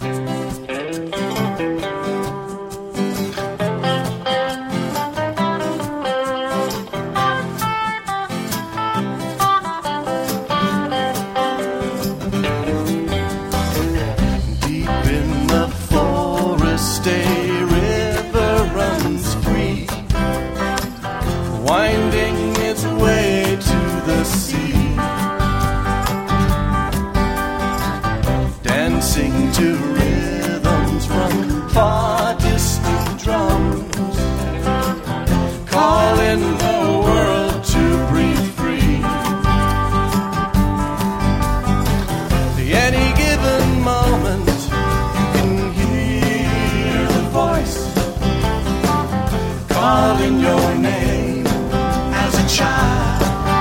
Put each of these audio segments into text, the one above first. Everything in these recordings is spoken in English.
Winding its way to the sea, dancing to rhythms from far distant drums, calling the world to breathe free. At any given moment, you can hear the voice calling your name. Child.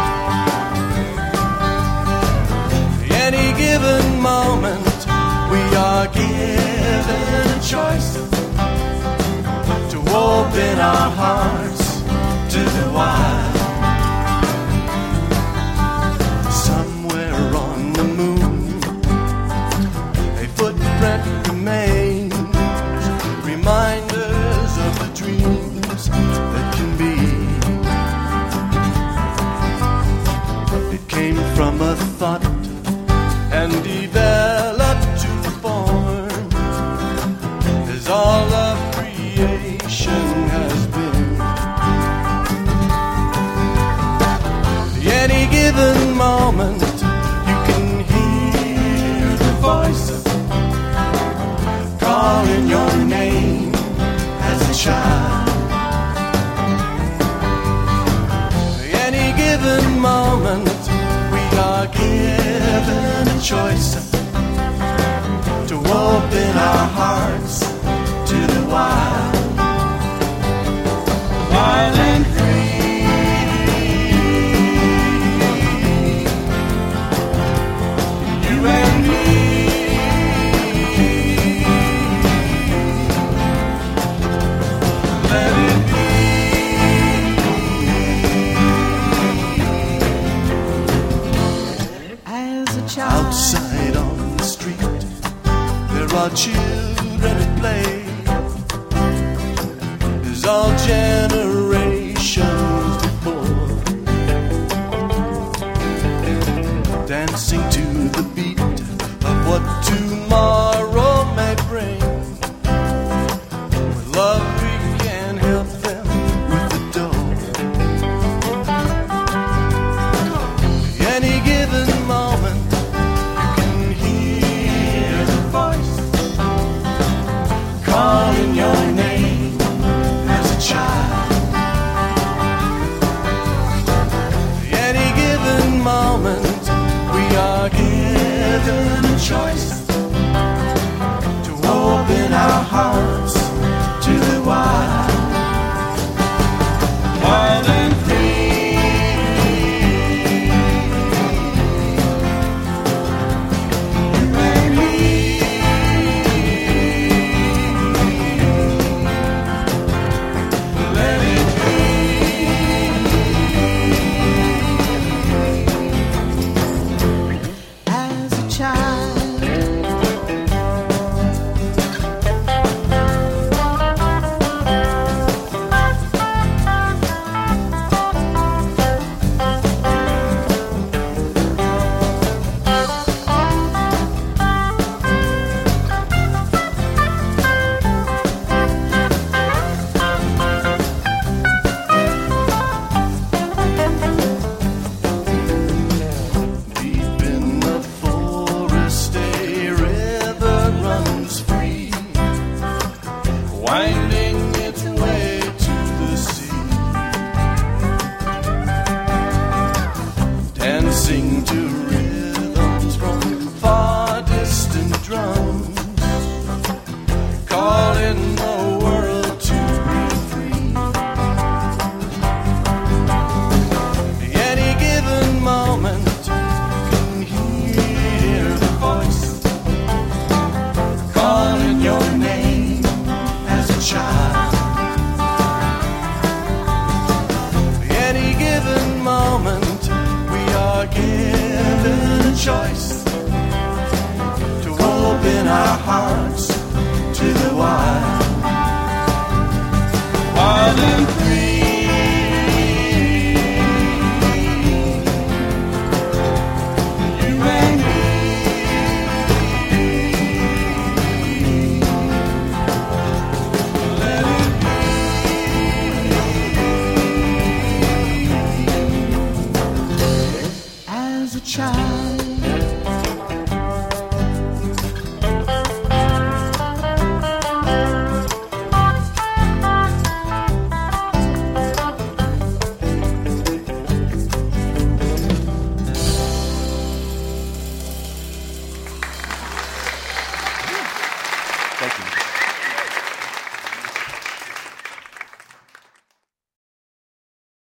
Any given moment, we are given a choice to open our hearts to the wild. Somewhere on the moon, a footprint remains, reminders of the dreams that can be. Came from a thought and developed to form, as all of creation has been. At any given moment, you can hear the voice calling your name as a child. At any given moment, we are given a choice to open our hearts to the wild, wild and free. You and me. Let it be. Outside on the street, there are children at play. There's all generations before, dancing to the beat of what tomorrow may bring. With love we can help them with the dough. Any given moment, calling your name as a child. Any given moment, we are given a choice to open our hearts to the wild, wild and free. Winding its way to the sea, dancing to rhythms from far distant drums, calling the world to be free. Any given moment, you can hear the voice calling your name as a child. Any given moment, we are given a choice to open our hearts wide. Wild and free, you and me. Let it be. As a child